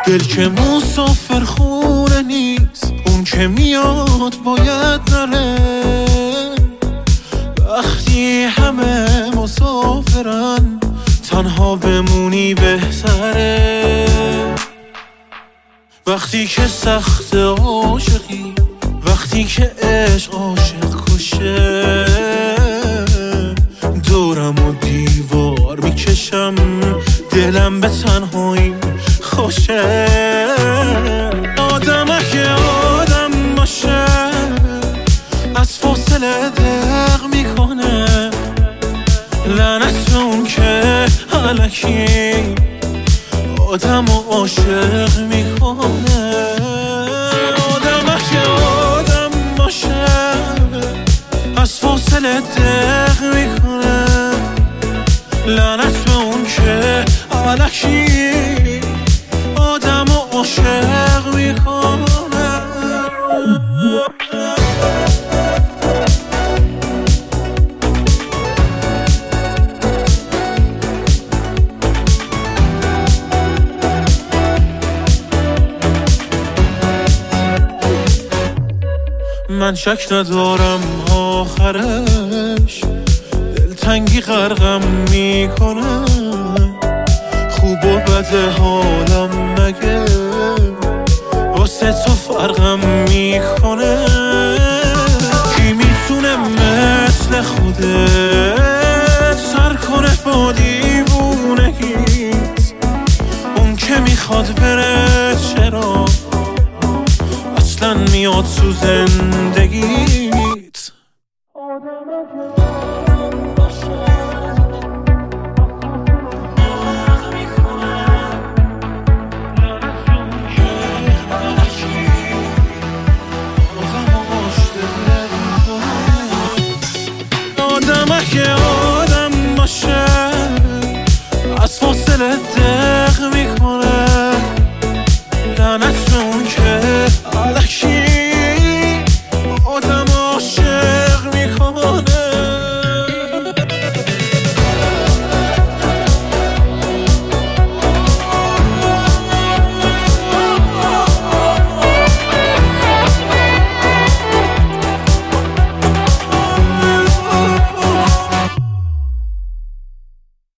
دل که مسافر خونه نیست، اون که میاد باید نره. وقتی همه مسافرن تنها بمونی بهتره. وقتی که سخت عاشقی، وقتی که عشق عاشق کشه، دورم و دیوار میکشم، دلم به تنهایی خوشه. آدم اگه آدم باشه از فاصله دق میکنه، لعنت اون که الکی آدم و عاشق میکنه. آدم اگه آدم باشه از فاصله دق میکنه، لعنت به اون که الکی آدم و عاشق میکنه. من شک ندارم آخرش دلتنگی غرقم میکنه. خوب و بد حالم مگه واسه تو فرقم میکنه. کی میتونه مثل خودت سر کنه با دیوونگیت؟ اون که میخواد بره چرا اصلا میاد تو زندگی؟